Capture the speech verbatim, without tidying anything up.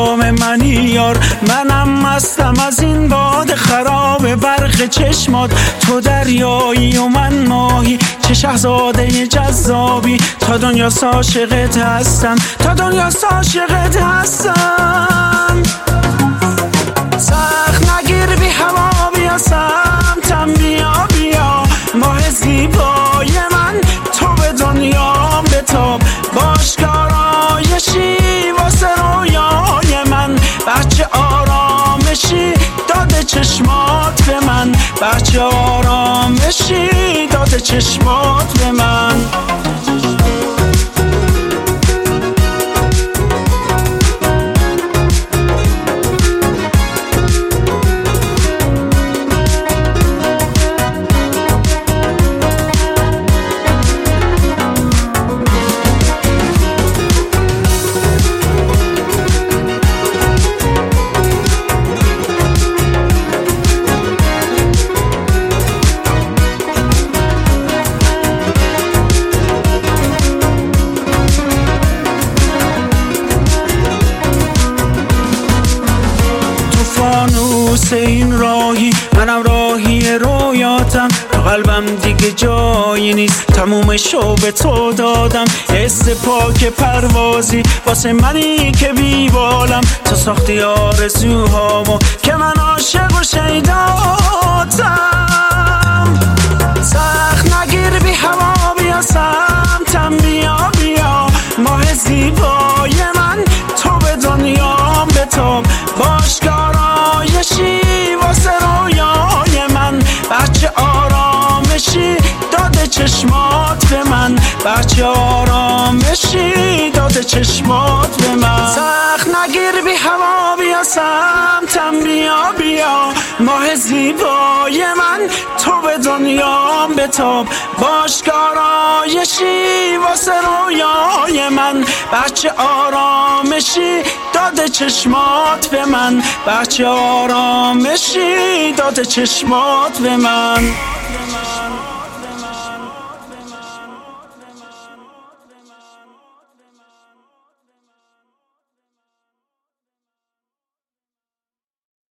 جام منی یار، منم مستم از این باد خراب برق چشمات. تو دریایی و من ماهی، چه شهزاده جذابی. تا دنیا عاشقت هستن، تا دنیا عاشقت هستن. سخت نگیر بی هوا بیا سمتم، بیا بیا ماه زیبای من. تو به دنیا بتاب، باش که آرایشی واسه رویای من. بچه آرامشی داده چشمات به من، بچه آرامشی داده چشمات به من. فانوس این راهی، منم راهی رویاتم. تو قلبم دیگه جایی نیست، تموم شو به تو دادم. حس پاک پروازی واسه منی که بی بالم. تو ساختی آرزوهامو که من عاشق و شیداتم. سخت نگیر بی هوا بیا سمتم، بیا بیا ماه زیبای من. تو به دنیا بتاب، باش که آرایشی واسه رویای من. بچه آرامشی داده چشمات به من، بچه آرامشی داده چشمات به من. سخت نگیر بی هوا بیا سمتم، بیا بیا ماه زیبای من. تو به دنیا بتاب، باش که آرایشی واسه رویای من. بچه آرامشی داده چشمات به من، بچه آرامشی داده چشمات به من.